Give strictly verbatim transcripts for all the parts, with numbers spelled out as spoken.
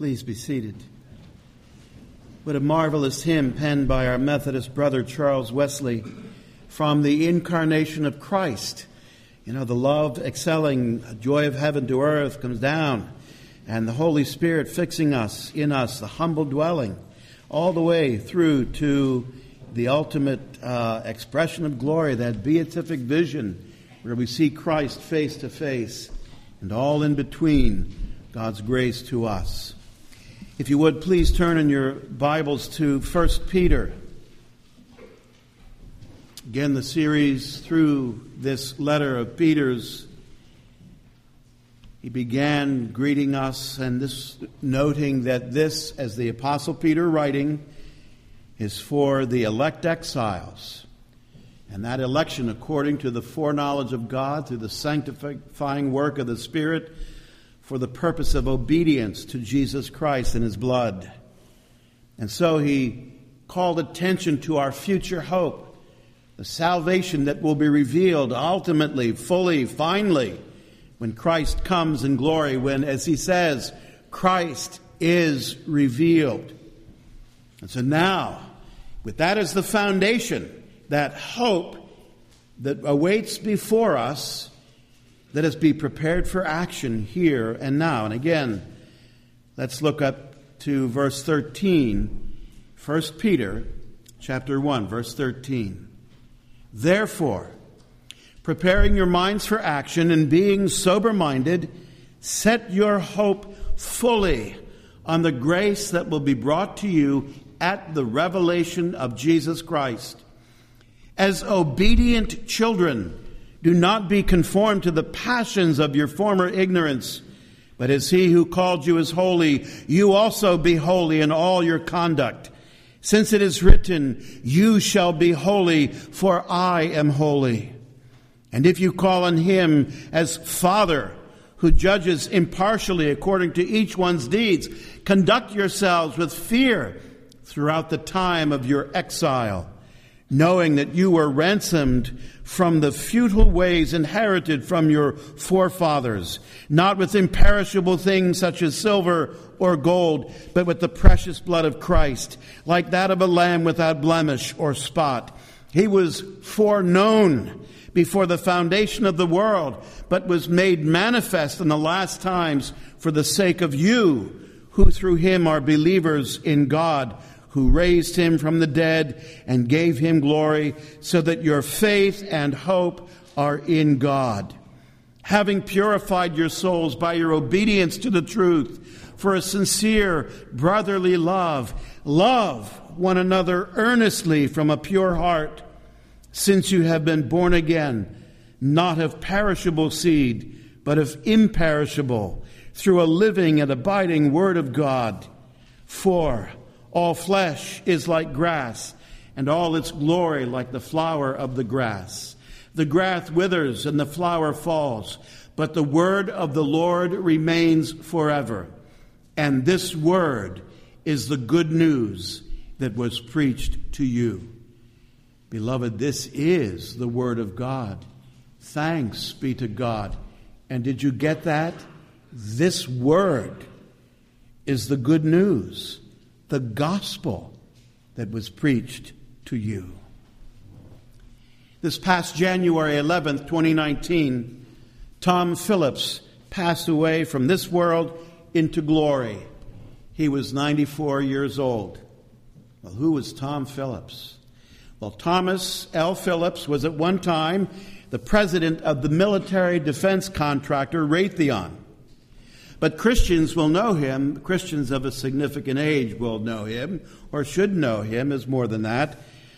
Please be seated. What a marvelous hymn penned by our Methodist brother Charles Wesley from the incarnation of Christ. You know, the love excelling joy of heaven to earth comes down, and the Holy Spirit fixing us, in us, the humble dwelling, all the way through to the ultimate uh, expression of glory, that beatific vision where we see Christ face to face, and all in between, God's grace to us. If you would, please turn in your Bibles to First Peter. Again, the series through this letter of Peter's, he began greeting us and this noting that this, as the Apostle Peter writing, is for the elect exiles. And that election, according to the foreknowledge of God, through the sanctifying work of the Spirit, for the purpose of obedience to Jesus Christ and His blood. And so he called attention to our future hope, the salvation that will be revealed ultimately, fully, finally, when Christ comes in glory, when, as he says, Christ is revealed. And so now, with that as the foundation, that hope that awaits before us, let us be prepared for action here and now. And again, let's look up to verse thirteen, First Peter chapter one, verse thirteen. Therefore, preparing your minds for action and being sober-minded, set your hope fully on the grace that will be brought to you at the revelation of Jesus Christ. As obedient children, do not be conformed to the passions of your former ignorance, but as he who called you is holy, you also be holy in all your conduct. Since it is written, you shall be holy, for I am holy. And if you call on him as Father, who judges impartially according to each one's deeds, conduct yourselves with fear throughout the time of your exile, knowing that you were ransomed from the futile ways inherited from your forefathers, not with imperishable things such as silver or gold, but with the precious blood of Christ, like that of a lamb without blemish or spot. He was foreknown before the foundation of the world, but was made manifest in the last times for the sake of you, who through him are believers in God, who raised him from the dead and gave him glory, so that your faith and hope are in God. Having purified your souls by your obedience to the truth, for a sincere brotherly love, love one another earnestly from a pure heart, since you have been born again, not of perishable seed, but of imperishable, through a living and abiding word of God. For all flesh is like grass, and all its glory like the flower of the grass. The grass withers and the flower falls, but the word of the Lord remains forever. And this word is the good news that was preached to you. Beloved, this is the word of God. Thanks be to God. And did you get that? This word is the good news, the gospel that was preached to you. This past January eleventh, twenty nineteen, Tom Phillips passed away from this world into glory. He was ninety-four years old. Well, who was Tom Phillips? Well, Thomas L. Phillips was at one time the president of the military defense contractor Raytheon. But Christians will know him, Christians of a significant age will know him, or should know him as more than that.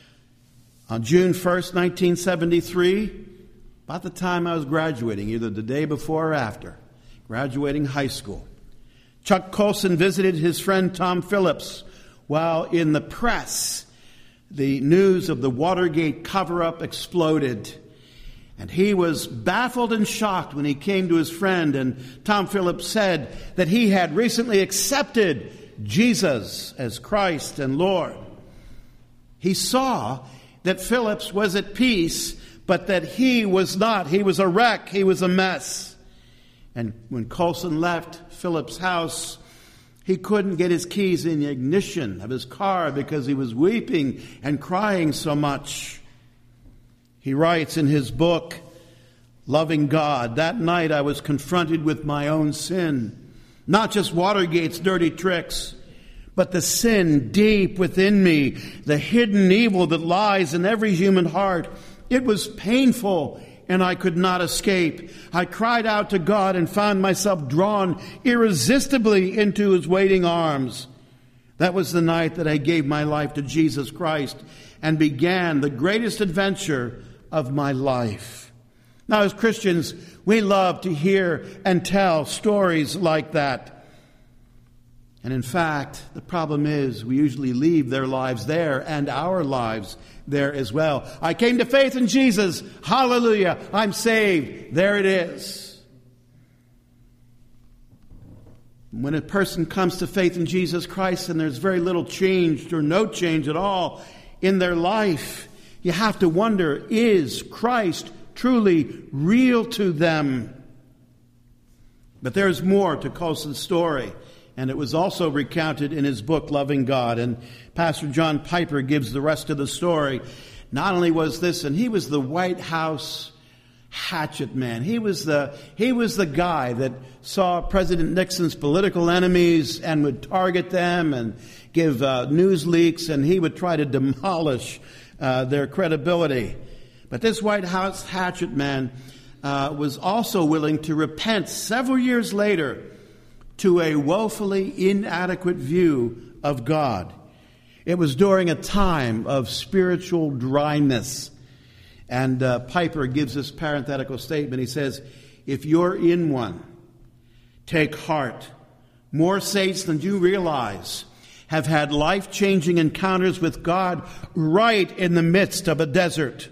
On June first, nineteen seventy-three, about the time I was graduating, either the day before or after, graduating high school, Chuck Colson visited his friend Tom Phillips while in the press. The news of the Watergate cover-up exploded. And he was baffled and shocked when he came to his friend, and Tom Phillips said that he had recently accepted Jesus as Christ and Lord. He saw that Phillips was at peace, but that he was not. He was a wreck. He was a mess. And when Colson left Phillips' house, He couldn't get his keys in the ignition of his car because he was weeping and crying so much. He writes in his book, Loving God, that night I was confronted with my own sin. Not just Watergate's dirty tricks, but the sin deep within me, the hidden evil that lies in every human heart. It was painful, and I could not escape. I cried out to God and found myself drawn irresistibly into his waiting arms. That was the night that I gave my life to Jesus Christ and began the greatest adventure of my life. Now, as Christians, we love to hear and tell stories like that. And in fact, the problem is we usually leave their lives there and our lives there as well. I came to faith in Jesus. Hallelujah. I'm saved. There it is. When a person comes to faith in Jesus Christ and there's very little change or no change at all in their life, you have to wonder, is Christ truly real to them? But there's more to Colson's story. And it was also recounted in his book, Loving God. And Pastor John Piper gives the rest of the story. Not only was this, and he was the White House hatchet man. He was the, he was the guy that saw President Nixon's political enemies and would target them and give uh, news leaks, and he would try to demolish uh, their credibility. But this White House hatchet man uh, was also willing to repent several years later to a woefully inadequate view of God. It was during a time of spiritual dryness. And uh, Piper gives this parenthetical statement. He says, if you're in one, take heart. More saints than you realize have had life-changing encounters with God right in the midst of a desert.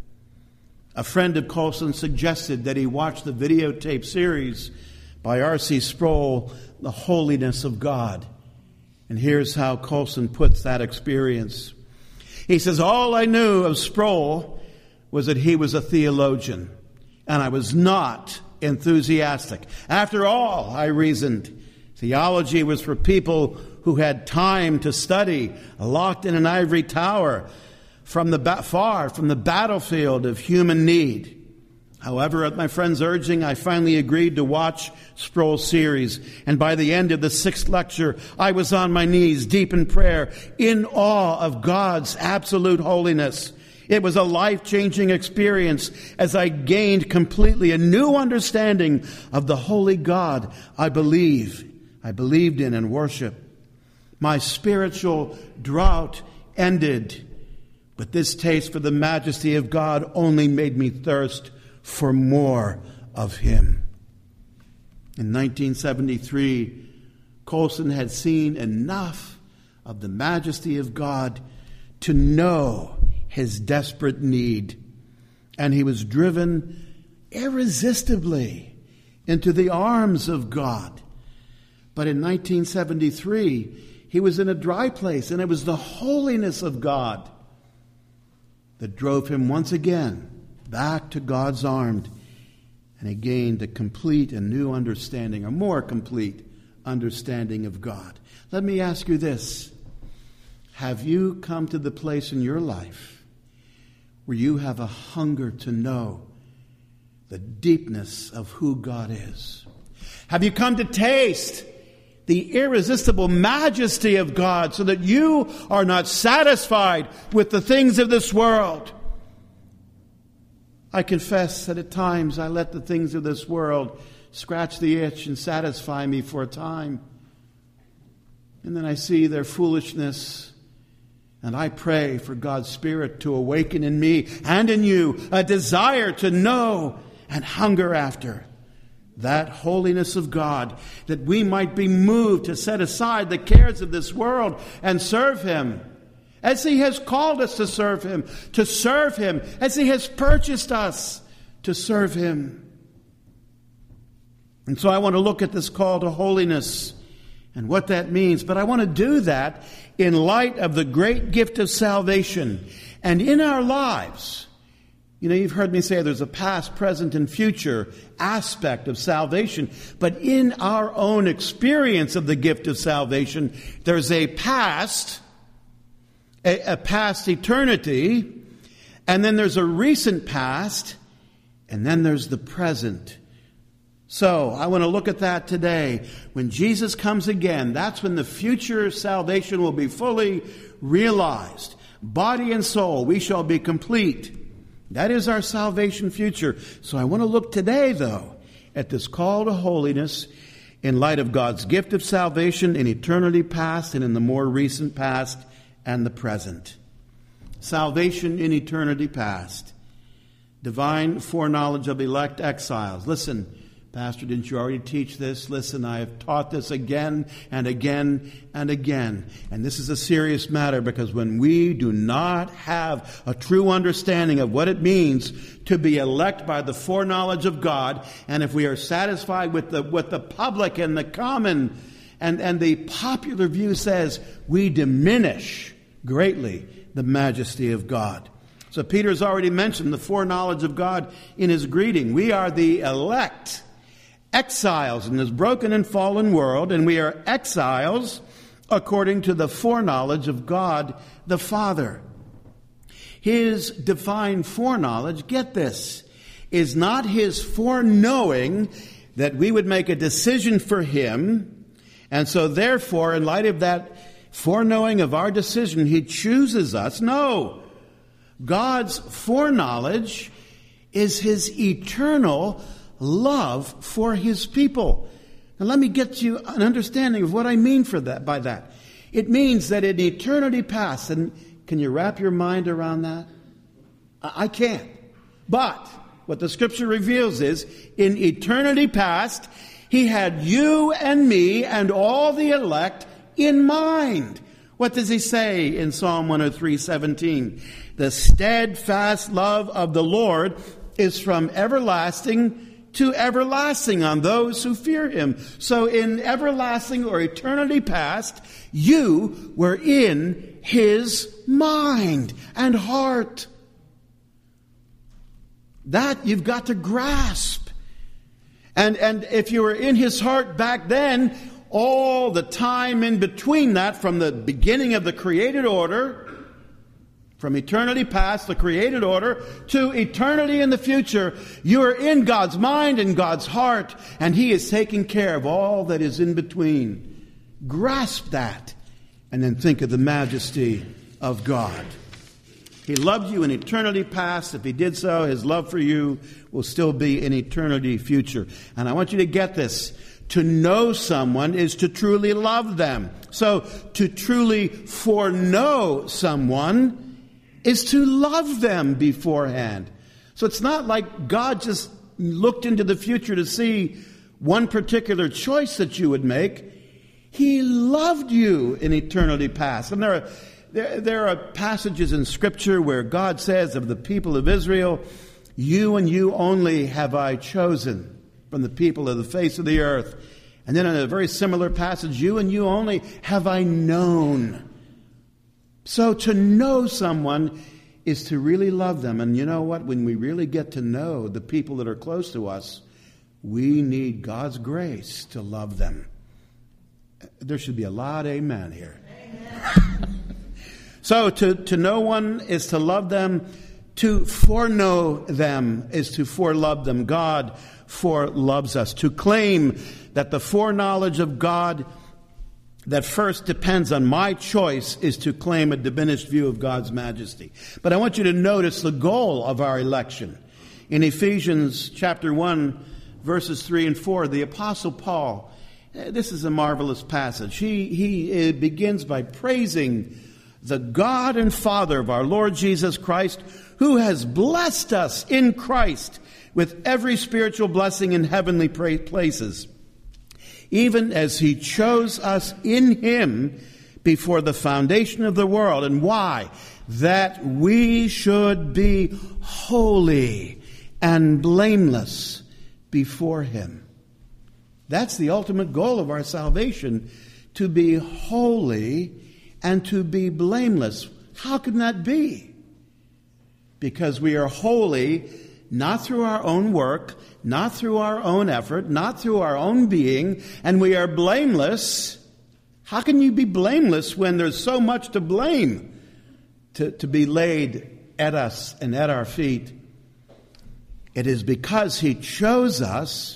A friend of Colson suggested that he watch the videotape series by R C Sproul, The Holiness of God. And here's how Colson puts that experience. He says, all I knew of Sproul was that he was a theologian, and I was not enthusiastic. After all, I reasoned, theology was for people who had time to study, locked in an ivory tower, from the ba- far from the battlefield of human need. However, at my friend's urging, I finally agreed to watch Sproul's series. And by the end of the sixth lecture, I was on my knees, deep in prayer, in awe of God's absolute holiness. It was a life-changing experience as I gained completely a new understanding of the holy God I believe, I believed in and worship. My spiritual drought ended, but this taste for the majesty of God only made me thirst for more of him. In nineteen seventy-three, Colson had seen enough of the majesty of God to know his desperate need, and he was driven irresistibly into the arms of God. But in nineteen seventy-three, he was in a dry place, and it was the holiness of God that drove him once again back to God's arms, and he gained a complete and new understanding, a more complete understanding of God. Let me ask you this. Have you come to the place in your life where you have a hunger to know the deepness of who God is? Have you come to taste the irresistible majesty of God so that you are not satisfied with the things of this world? I confess that at times I let the things of this world scratch the itch and satisfy me for a time. And then I see their foolishness, and I pray for God's Spirit to awaken in me and in you a desire to know and hunger after that holiness of God, that we might be moved to set aside the cares of this world and serve him as he has called us to serve him, to serve him as he has purchased us to serve him. And so I want to look at this call to holiness and what that means. But I want to do that in light of the great gift of salvation. And in our lives, You know, you've heard me say there's a past, present, and future aspect of salvation. But in our own experience of the gift of salvation, there's a past, a, a past eternity, and then there's a recent past, and then there's the present. So I want to look at that today. When Jesus comes again, that's when the future salvation will be fully realized. Body and soul, we shall be complete. That is our salvation future. So I want to look today, though, at this call to holiness in light of God's gift of salvation in eternity past and in the more recent past and the present. Salvation in eternity past. Divine foreknowledge of elect exiles. Listen, Pastor, didn't you already teach this? Listen, I have taught this again and again and again. And this is a serious matter, because when we do not have a true understanding of what it means to be elect by the foreknowledge of God, and if we are satisfied with the with the public and the common and, and the popular view says, we diminish greatly the majesty of God. So Peter's already mentioned the foreknowledge of God in his greeting. We are the elect, exiles in this broken and fallen world, and we are exiles according to the foreknowledge of God the Father. His divine foreknowledge, get this, is not his foreknowing that we would make a decision for him, and so therefore, in light of that foreknowing of our decision, he chooses us. No. God's foreknowledge is his eternal love for his people. Now let me get you an understanding of what I mean for that by that. It means that in eternity past, and can you wrap your mind around that? I can't. But what the scripture reveals is, in eternity past, he had you and me and all the elect in mind. What does he say in Psalm one oh three seventeen? The steadfast love of the Lord is from everlasting to everlasting on those who fear him. So in everlasting or eternity past, you were in his mind and heart. That you've got to grasp. And, and if you were in his heart back then, all the time in between that, from the beginning of the created order, from eternity past, the created order, to eternity in the future, you are in God's mind and God's heart, and he is taking care of all that is in between. Grasp that, and then think of the majesty of God. He loved you in eternity past. If he did so, his love for you will still be in eternity future. And I want you to get this. To know someone is to truly love them. So to truly foreknow someone is to love them beforehand. So it's not like God just looked into the future to see one particular choice that you would make. He loved you in eternity past. And there are, there, there are passages in Scripture where God says of the people of Israel, you and you only have I chosen from the people of the face of the earth. And then in a very similar passage, you and you only have I known. So to know someone is to really love them. And you know what? When we really get to know the people that are close to us, we need God's grace to love them. There should be a lot of amen here. Amen. So to, to know one is to love them. To foreknow them is to forelove them. God foreloves us. To claim that the foreknowledge of God that first depends on my choice is to claim a diminished view of God's majesty. But I want you to notice the goal of our election. In Ephesians chapter one, verses three and four, the Apostle Paul, this is a marvelous passage. He, he begins by praising the God and Father of our Lord Jesus Christ, who has blessed us in Christ with every spiritual blessing in heavenly places, even as he chose us in him before the foundation of the world. And why? That we should be holy and blameless before him. That's the ultimate goal of our salvation, to be holy and to be blameless. How can that be? because we are holy, not through our own work, not through our own effort, not through our own being, and we are blameless. How can you be blameless when there's so much to blame to, to be laid at us and at our feet? It is because he chose us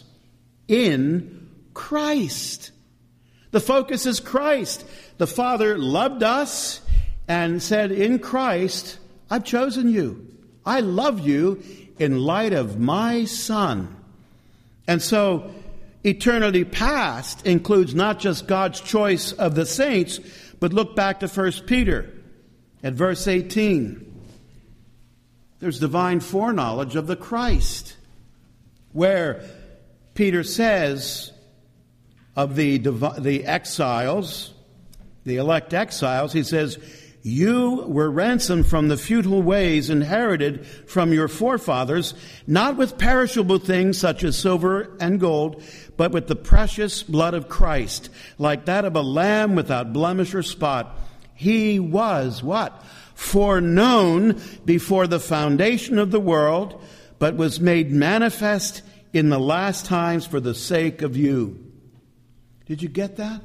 in Christ. The focus is Christ. The Father loved us and said, in Christ, I've chosen you. I love you in light of my Son. And so eternity past includes not just God's choice of the saints, but look back to First Peter at verse eighteen. There's divine foreknowledge of the Christ, where Peter says of the the exiles, the elect exiles, he says, you were ransomed from the futile ways inherited from your forefathers, not with perishable things such as silver and gold, but with the precious blood of Christ, like that of a lamb without blemish or spot. He was what? Foreknown before the foundation of the world, but was made manifest in the last times for the sake of you. Did you get that?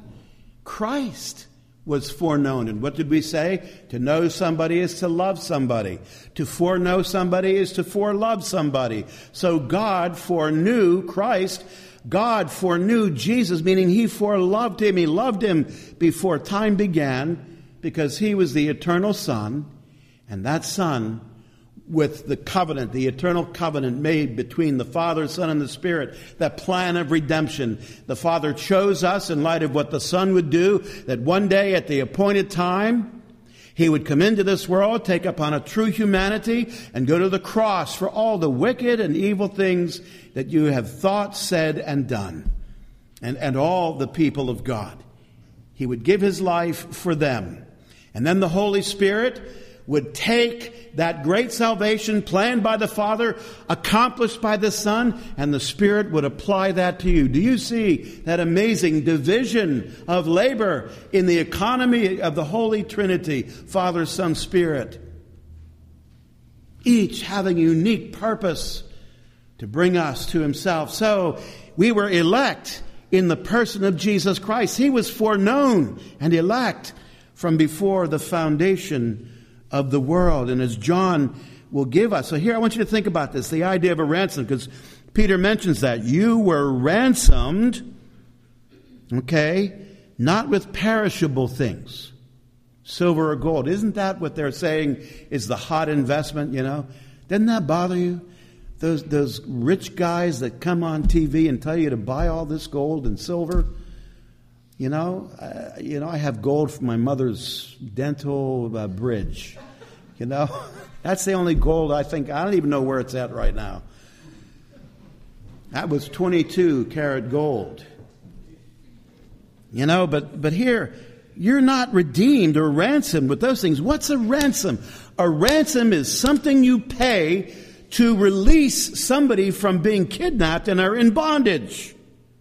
Christ was foreknown. And what did we say? To know somebody is to love somebody. To foreknow somebody is to forelove somebody. So God foreknew Christ. God foreknew Jesus, meaning he foreloved him. He loved him before time began because he was the eternal Son. And that Son, with the covenant, the eternal covenant made between the Father, Son, and the Spirit, that plan of redemption. The Father chose us in light of what the Son would do, that one day at the appointed time, he would come into this world, take upon a true humanity, and go to the cross for all the wicked and evil things that you have thought, said, and done, and, and all the people of God. He would give his life for them. And then the Holy Spirit would take that great salvation planned by the Father, accomplished by the Son, and the Spirit would apply that to you. Do you see that amazing division of labor in the economy of the Holy Trinity, Father, Son, Spirit? Each having a unique purpose to bring us to himself. So we were elect in the person of Jesus Christ. He was foreknown and elect from before the foundation of the world. And as John will give us. So here I want you to think about this, the idea of a ransom, because Peter mentions that. You were ransomed, okay, not with perishable things, silver or gold. Isn't that what they're saying is the hot investment, you know? Doesn't that bother you? Those, those rich guys that come on T V and tell you to buy all this gold and silver. You know, uh, you know, I have gold from my mother's dental uh, bridge. You know, that's the only gold I think. I don't even know where it's at right now. That was twenty-two karat gold. You know, but but here, you're not redeemed or ransomed with those things. What's a ransom? A ransom is something you pay to release somebody from being kidnapped and are in bondage.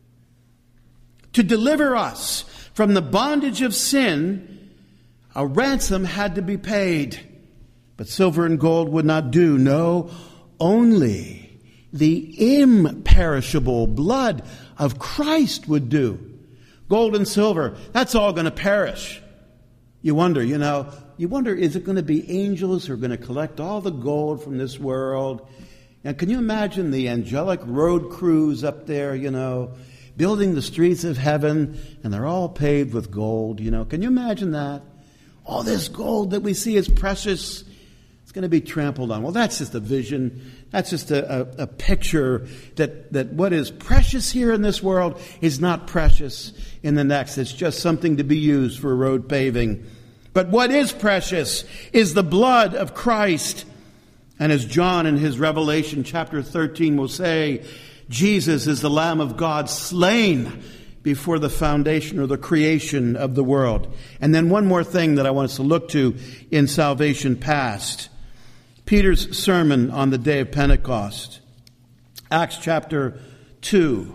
To deliver us from the bondage of sin, a ransom had to be paid. But silver and gold would not do. No, only the imperishable blood of Christ would do. Gold and silver, that's all going to perish. You wonder, you know, you wonder, is it going to be angels who are going to collect all the gold from this world? And can you imagine the angelic road crews up there, you know, building the streets of heaven, and they're all paved with gold, you know. Can you imagine that? All this gold that we see is precious. It's going to be trampled on. Well, that's just a vision. That's just a, a, a picture that, that what is precious here in this world is not precious in the next. It's just something to be used for road paving. But what is precious is the blood of Christ. And as John in his Revelation chapter thirteen will say, Jesus is the Lamb of God slain before the foundation or the creation of the world. And then one more thing that I want us to look to in salvation past. Peter's sermon on the day of Pentecost. Acts chapter two.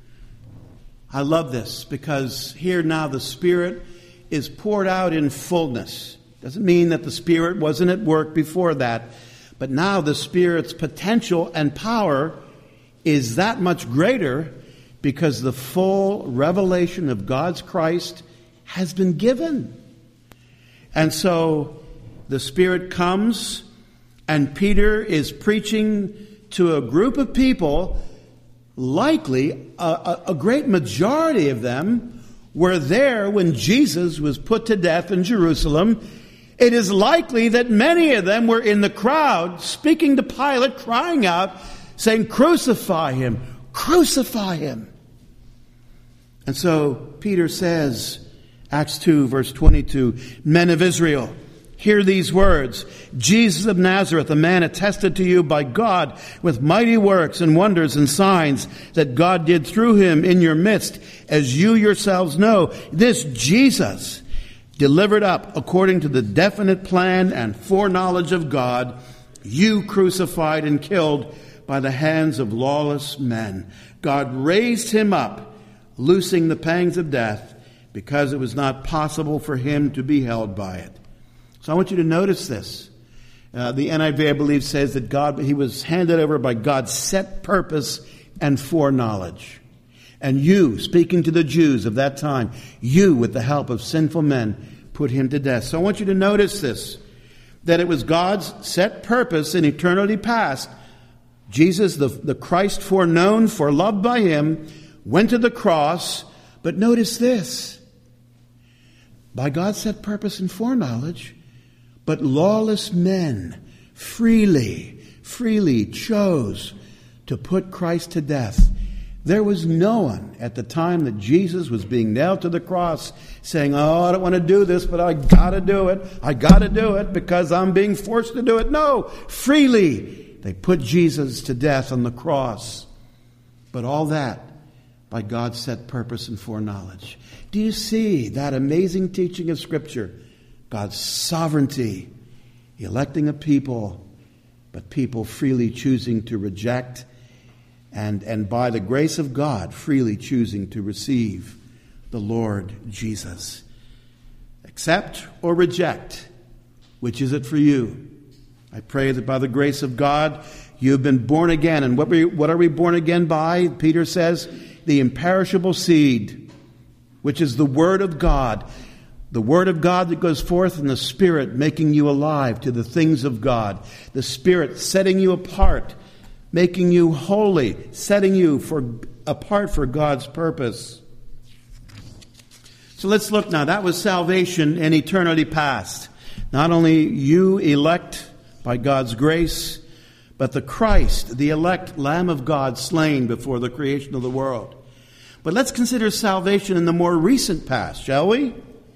I love this because here now the Spirit is poured out in fullness. Doesn't mean that the Spirit wasn't at work before that. But now the Spirit's potential and power is that much greater because the full revelation of God's Christ has been given. And so the Spirit comes, and Peter is preaching to a group of people. Likely, a, a, a great majority of them were there when Jesus was put to death in Jerusalem. It is likely that many of them were in the crowd speaking to Pilate, crying out, saying, "Crucify him, crucify him." And so Peter says, Acts two, verse twenty-two, "Men of Israel, hear these words. Jesus of Nazareth, a man attested to you by God with mighty works and wonders and signs that God did through him in your midst, as you yourselves know. This Jesus, delivered up according to the definite plan and foreknowledge of God, you crucified and killed by the hands of lawless men. God raised him up, loosing the pangs of death, because it was not possible for him to be held by it." So I want you to notice this. Uh, the N I V, I believe, says that God, he was handed over by God's set purpose and foreknowledge. And you, speaking to the Jews of that time, you, with the help of sinful men, put him to death. So I want you to notice this, that it was God's set purpose in eternity past. Jesus, the, the Christ foreknown, foreloved by him, went to the cross. But notice this, by God's set purpose and foreknowledge, but lawless men freely, freely chose to put Christ to death. There was no one at the time that Jesus was being nailed to the cross saying, "Oh, I don't want to do this, but I got to do it. I got to do it because I'm being forced to do it." No, freely they put Jesus to death on the cross. But all that by God's set purpose and foreknowledge. Do you see that amazing teaching of Scripture? God's sovereignty, electing a people, but people freely choosing to reject, and, and by the grace of God, freely choosing to receive the Lord Jesus. Accept or reject, which is it for you? I pray that by the grace of God, you've been born again. And what, we, what are we born again by? Peter says, the imperishable seed, which is the Word of God. The Word of God that goes forth in the Spirit, making you alive to the things of God. The Spirit setting you apart, making you holy, setting you for apart for God's purpose. So let's look now. That was salvation in eternity past. Not only you elect by God's grace, but the Christ, the elect Lamb of God, slain before the creation of the world. But let's consider salvation in the more recent past, shall we?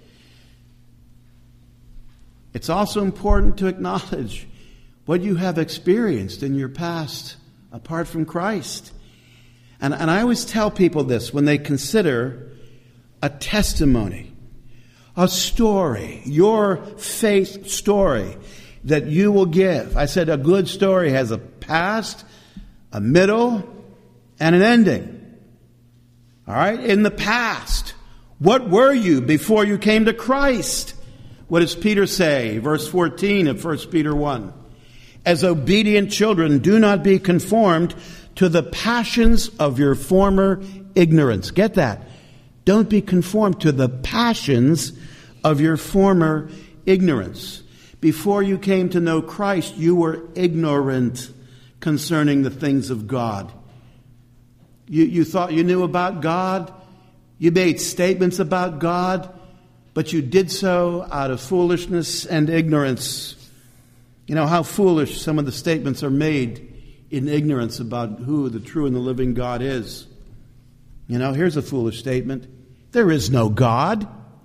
It's also important to acknowledge what you have experienced in your past apart from Christ. And, and I always tell people this when they consider a testimony, a story, your faith story that you will give. I said a good story has a past, a middle, and an ending. All right? In the past, what were you before you came to Christ? What does Peter say? Verse fourteen of First Peter one. As obedient children, do not be conformed to the passions of your former ignorance. Get that? Don't be conformed to the passions of your former ignorance. Before you came to know Christ, you were ignorant concerning the things of God. You, you thought you knew about God. You made statements about God, but you did so out of foolishness and ignorance. You know how foolish some of the statements are made in ignorance about who the true and the living God is. You know, here's a foolish statement. There is no God.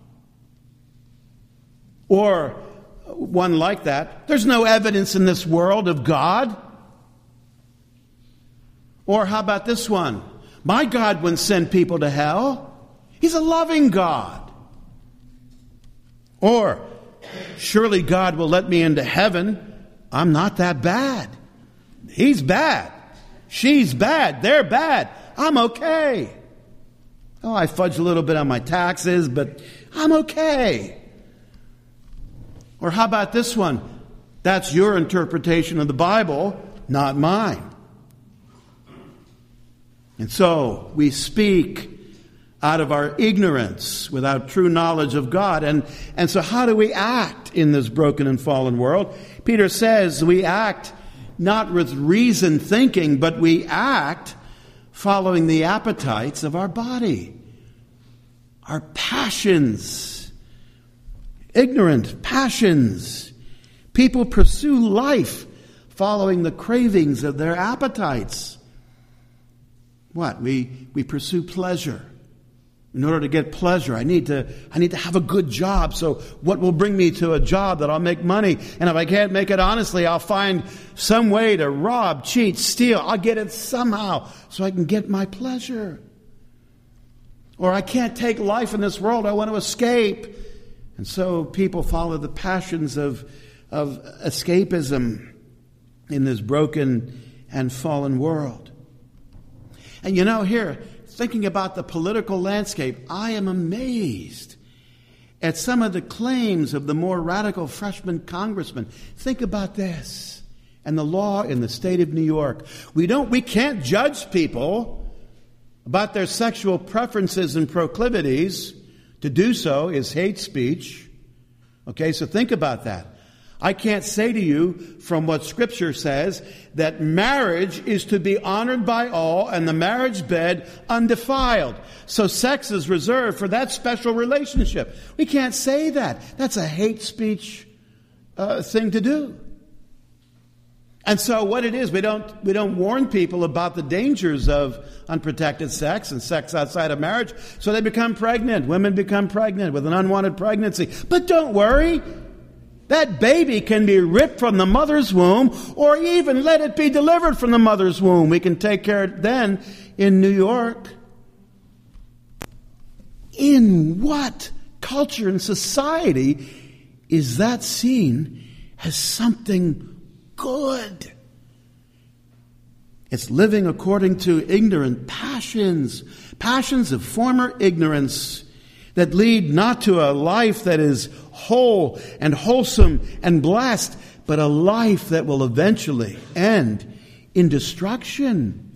Or one like that. There's no evidence in this world of God. Or how about this one? My God wouldn't send people to hell. He's a loving God. Or, surely God will let me into heaven. I'm not that bad. He's bad. She's bad. They're bad. I'm okay. Oh, I fudged a little bit on my taxes, but I'm okay. Or how about this one? That's your interpretation of the Bible, not mine. And so we speak out of our ignorance without true knowledge of God. And, and so how do we act in this broken and fallen world? Peter says we act not with reasoned thinking, but we act following the appetites of our body, our passions, ignorant passions. People pursue life following the cravings of their appetites. What? We, we pursue pleasure. In order to get pleasure, I need to, I need to have a good job. So what will bring me to a job that I'll make money? And if I can't make it honestly, I'll find some way to rob, cheat, steal. I'll get it somehow so I can get my pleasure. Or I can't take life in this world. I want to escape. And so people follow the passions of, of escapism in this broken and fallen world. And you know, here, thinking about the political landscape, I am amazed at some of the claims of the more radical freshman congressmen. Think about this. And the law in the state of New York. We don't, we can't judge people about their sexual preferences and proclivities. To do so is hate speech. Okay, so think about that. I can't say to you from what Scripture says that marriage is to be honored by all and the marriage bed undefiled. So sex is reserved for that special relationship. We can't say that. That's a hate speech uh, thing to do. And so what it is, we don't we don't warn people about the dangers of unprotected sex and sex outside of marriage. So they become pregnant. Women become pregnant with an unwanted pregnancy. But don't worry. That baby can be ripped from the mother's womb or even let it be delivered from the mother's womb. We can take care of it then in New York. In what culture and society is that seen as something good? It's living according to ignorant passions, passions of former ignorance that lead not to a life that is whole and wholesome and blessed, but a life that will eventually end in destruction.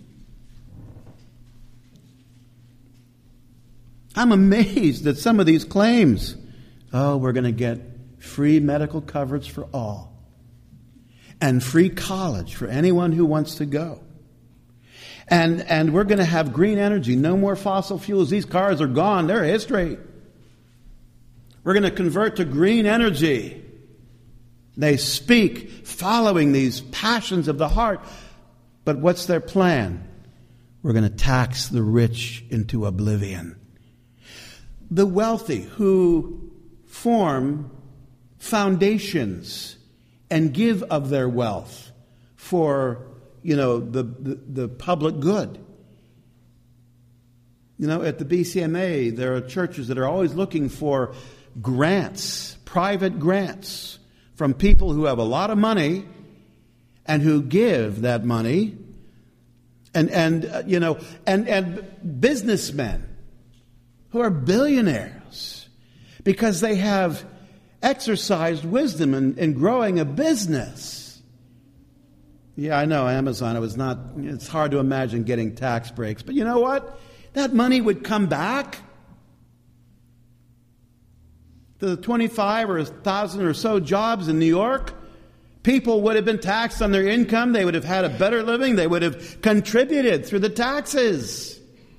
I'm amazed at some of these claims. Oh, we're going to get free medical coverage for all and free college for anyone who wants to go. And, and we're going to have green energy, no more fossil fuels. These cars are gone. They're history. We're going to convert to green energy. They speak following these passions of the heart. But what's their plan? We're going to tax the rich into oblivion. The wealthy who form foundations and give of their wealth for, you know, the, the, the public good. You know, at the B C M A, there are churches that are always looking for grants, private grants from people who have a lot of money and who give that money, and and uh, you know, and and businessmen who are billionaires because they have exercised wisdom in, in growing a business. Yeah, I know Amazon. It was not. It's hard to imagine getting tax breaks, but you know what? That money would come back. The twenty-five or one thousand or so jobs in New York, people would have been taxed on their income. They would have had a better living. They would have contributed through the taxes.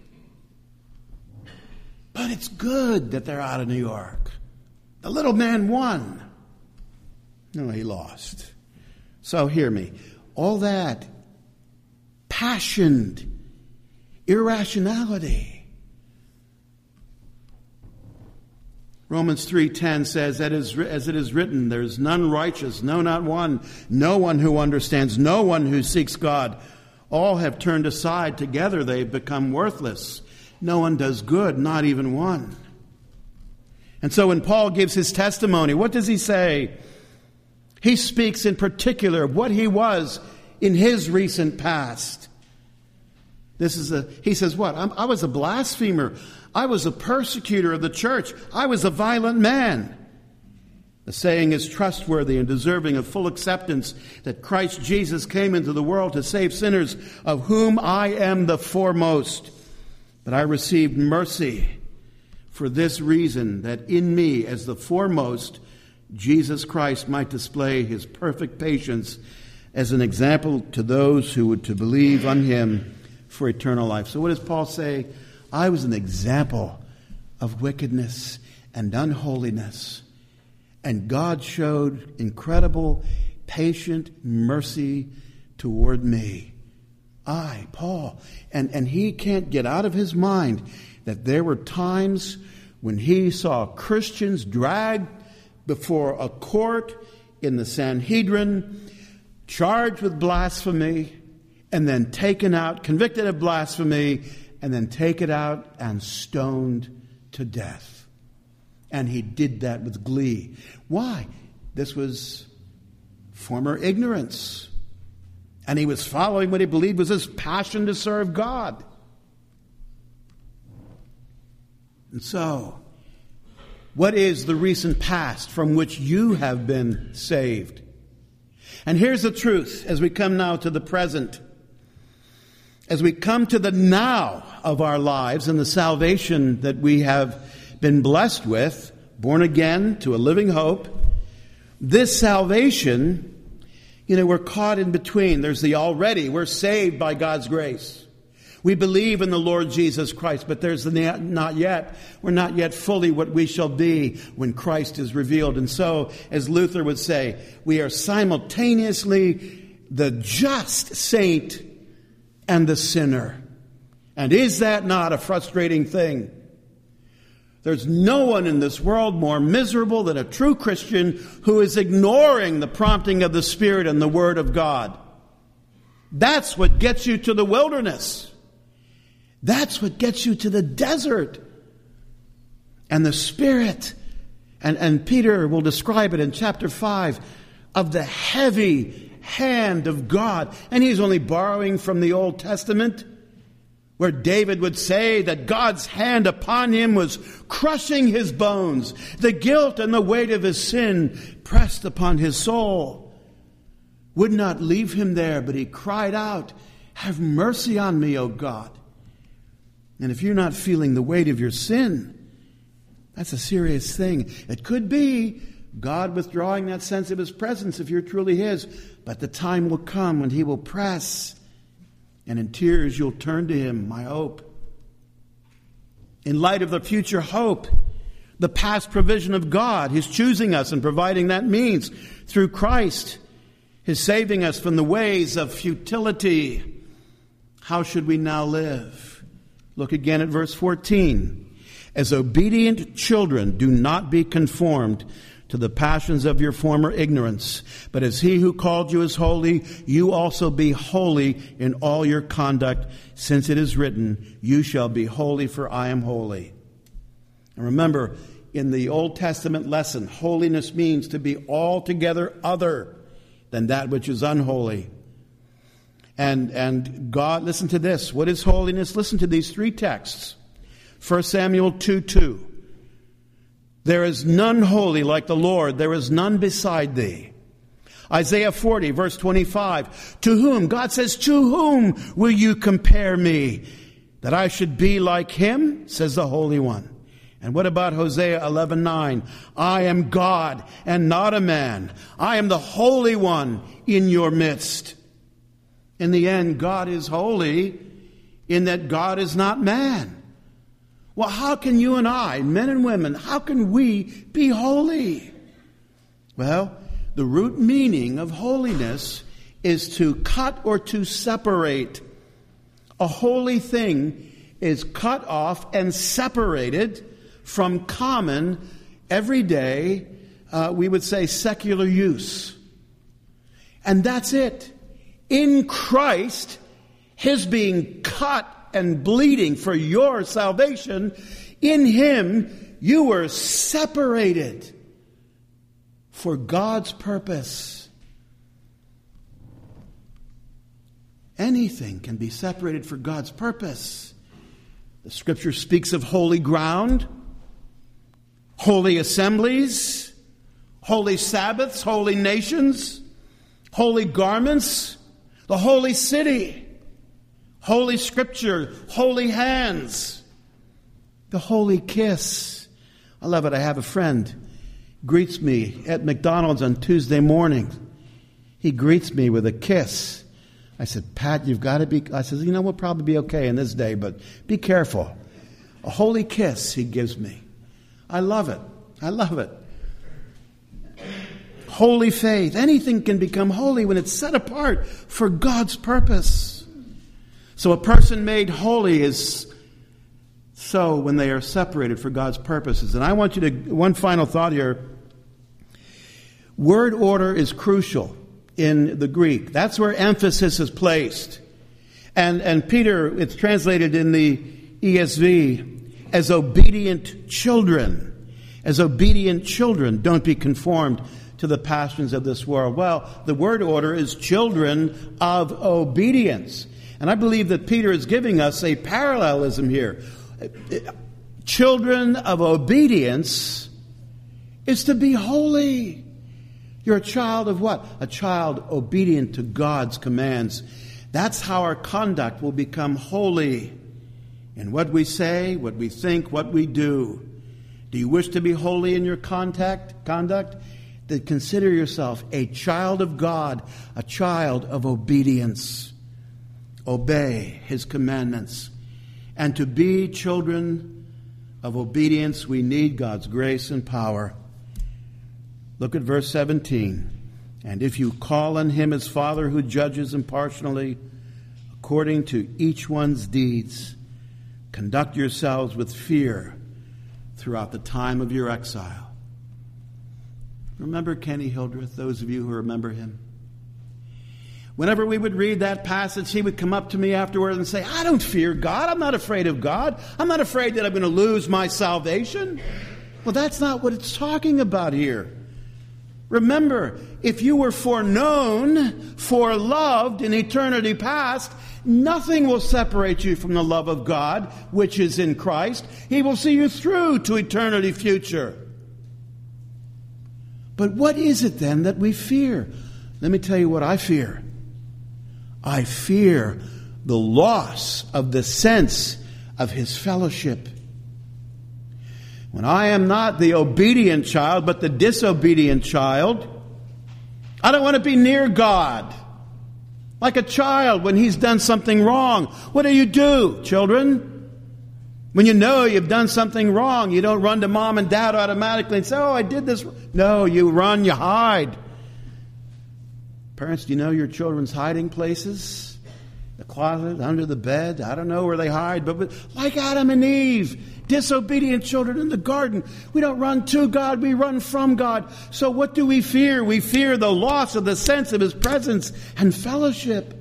But it's good that they're out of New York. The little man won. No, he lost. So hear me. All that passionate irrationality. Romans three ten says, that is, as it is written, there is none righteous, no, not one, no one who understands, no one who seeks God. All have turned aside. Together they've become worthless. No one does good, not even one. And so when Paul gives his testimony, what does he say? He speaks in particular of what he was in his recent past. This is a, he says, what? I'm, I was a blasphemer. I was a persecutor of the church. I was a violent man. The saying is trustworthy and deserving of full acceptance, that Christ Jesus came into the world to save sinners, of whom I am the foremost. But I received mercy for this reason, that in me, as the foremost, Jesus Christ might display his perfect patience as an example to those who would to believe on him for eternal life. So what does Paul say? I was an example of wickedness and unholiness, and God showed incredible, patient mercy toward me. I, Paul. And, and he can't get out of his mind that there were times when he saw Christians dragged before a court in the Sanhedrin, charged with blasphemy, and then taken out, convicted of blasphemy, and then taken out and stoned to death. And he did that with glee. Why? This was former ignorance. And he was following what he believed was his passion to serve God. And so, what is the recent past from which you have been saved? And here's the truth as we come now to the present. As we come to the now of our lives and the salvation that we have been blessed with, born again to a living hope, this salvation, you know, we're caught in between. There's the already. We're saved by God's grace. We believe in the Lord Jesus Christ, but there's the not yet. We're not yet fully what we shall be when Christ is revealed. And so, as Luther would say, we are simultaneously the just saint and the sinner. And is that not a frustrating thing? There's no one in this world more miserable than a true Christian who is ignoring the prompting of the Spirit and the Word of God. That's what gets you to the wilderness. That's what gets you to the desert. And the Spirit, and, and Peter will describe it in chapter five, of the heavy hand of God. And he's only borrowing from the Old Testament, where David would say that God's hand upon him was crushing his bones. The guilt and the weight of his sin pressed upon his soul. Would not leave him there, but he cried out, "Have mercy on me, O God." And if you're not feeling the weight of your sin, that's a serious thing. It could be God withdrawing that sense of his presence if you're truly his. But the time will come when he will press, and in tears you'll turn to him, my hope. In light of the future hope, the past provision of God, his choosing us and providing that means through Christ, his saving us from the ways of futility, how should we now live? Look again at verse fourteen. As obedient children, do not be conformed to the passions of your former ignorance, but as he who called you is holy, you also be holy in all your conduct, since it is written, you shall be holy, for I am holy. And remember, in the Old Testament lesson, holiness means to be altogether other than that which is unholy. And, and God, listen to this. What is holiness? Listen to these three texts. First Samuel two two. There is none holy like the Lord. There is none beside thee. Isaiah forty, verse twenty-five. To whom? God says, to whom will you compare me? That I should be like him, says the Holy One. And what about Hosea eleven nine? I am God and not a man. I am the Holy One in your midst. In the end, God is holy in that God is not man. Well, how can you and I, men and women, how can we be holy? Well, the root meaning of holiness is to cut or to separate. A holy thing is cut off and separated from common, everyday, uh, we would say secular use. And that's it. In Christ, his being cut and bleeding for your salvation, in him you were separated for God's purpose. Anything can be separated for God's purpose. The Scripture speaks of holy ground, holy assemblies, holy Sabbaths, holy nations, holy garments, the holy city, holy scripture, holy hands, the holy kiss. I love it. I have a friend greets me at McDonald's on Tuesday morning. He greets me with a kiss. I said, Pat, you've got to be, I said, you know, we'll probably be okay in this day, but be careful. A holy kiss he gives me. I love it. I love it. Holy faith. Anything can become holy when it's set apart for God's purpose. So a person made holy is so when they are separated for God's purposes. And I want you to, one final thought here. Word order is crucial in the Greek. That's where emphasis is placed. And, and Peter, it's translated in the E S V as obedient children. As obedient children, don't be conformed to the passions of this world. Well, the word order is children of obedience. And I believe that Peter is giving us a parallelism here. Children of obedience is to be holy. You're a child of what? A child obedient to God's commands. That's how our conduct will become holy. In what we say, what we think, what we do. Do you wish to be holy in your contact, conduct? Then consider yourself a child of God, a child of obedience. Obey His commandments. And to be children of obedience, we need God's grace and power. Look at verse seventeen. And if you call on Him as Father who judges impartially, according to each one's deeds, conduct yourselves with fear throughout the time of your exile. Remember Kenny Hildreth, those of you who remember him? Whenever we would read that passage, he would come up to me afterward and say, I don't fear God. I'm not afraid of God. I'm not afraid that I'm going to lose my salvation. Well, that's not what it's talking about here. Remember, if you were foreknown, foreloved in eternity past, nothing will separate you from the love of God, which is in Christ. He will see you through to eternity future. But what is it then that we fear? Let me tell you what I fear. I fear the loss of the sense of His fellowship. When I am not the obedient child, but the disobedient child, I don't want to be near God. Like a child when he's done something wrong. What do you do, children? When you know you've done something wrong, you don't run to mom and dad automatically and say, oh, I did this. No, you run, you hide. Parents, do you know your children's hiding places? The closet, under the bed, I don't know where they hide, but, but like Adam and Eve, disobedient children in the garden, we don't run to God, we run from God. So what do we fear? We fear the loss of the sense of His presence and fellowship.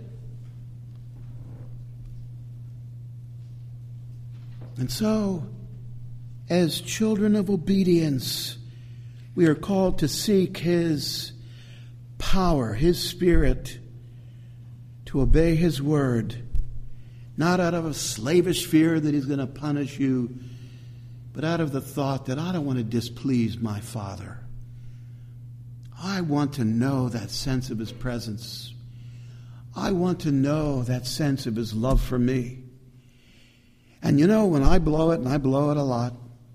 And so, as children of obedience, we are called to seek His power, His Spirit, to obey His word, not out of a slavish fear that He's going to punish you, but out of the thought that I don't want to displease my Father. I want to know that sense of His presence. I want to know that sense of His love for me. And you know, when I blow it, and I blow it a lot,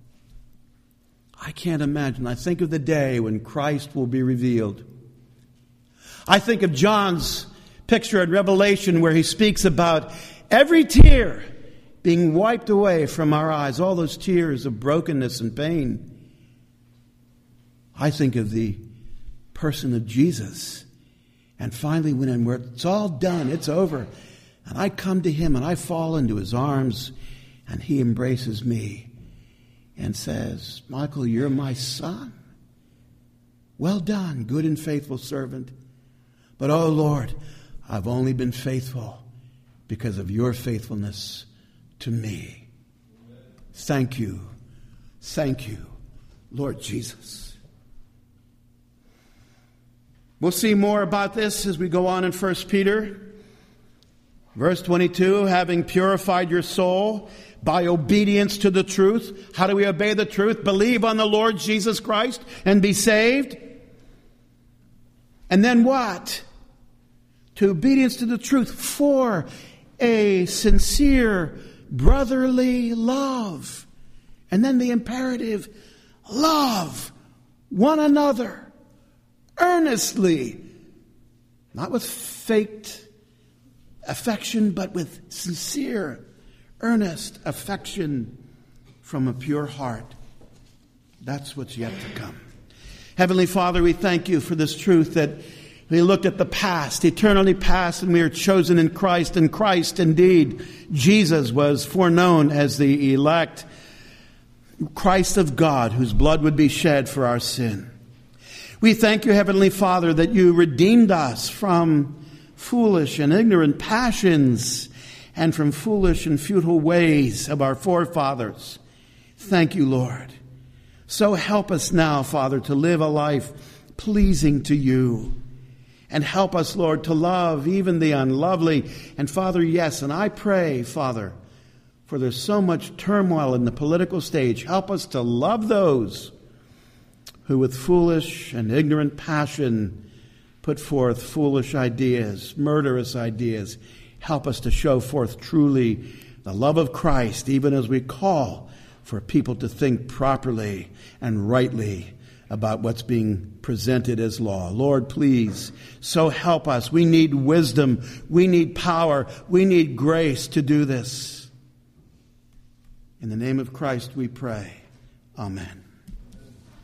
I can't imagine. I think of the day when Christ will be revealed. I think of John's picture in Revelation where he speaks about every tear being wiped away from our eyes, all those tears of brokenness and pain. I think of the person of Jesus. And finally, when it's all done, it's over, and I come to Him and I fall into His arms, and He embraces me and says, Michael, you're my son. Well done, good and faithful servant. But, oh Lord, I've only been faithful because of your faithfulness to me. Thank you. Thank you, Lord Jesus. We'll see more about this as we go on in First Peter. Verse twenty-two, having purified your soul by obedience to the truth. How do we obey the truth? Believe on the Lord Jesus Christ and be saved. And then what? To obedience to the truth for a sincere brotherly love. And then the imperative, love one another earnestly, not with faked affection, but with sincere, earnest affection from a pure heart. That's what's yet to come. Heavenly Father, we thank you for this truth that we looked at the past, eternally past, and we are chosen in Christ. And Christ, indeed, Jesus was foreknown as the elect Christ of God, whose blood would be shed for our sin. We thank you, Heavenly Father, that you redeemed us from foolish and ignorant passions and from foolish and futile ways of our forefathers. Thank you, Lord. So help us now, Father, to live a life pleasing to you. And help us, Lord, to love even the unlovely. And Father, yes, and I pray, Father, for there's so much turmoil in the political stage. Help us to love those who with foolish and ignorant passion put forth foolish ideas, murderous ideas. Help us to show forth truly the love of Christ, even as we call for people to think properly and rightly about what's being presented as law. Lord, please, so help us. We need wisdom. We need power. We need grace to do this. In the name of Christ we pray. Amen.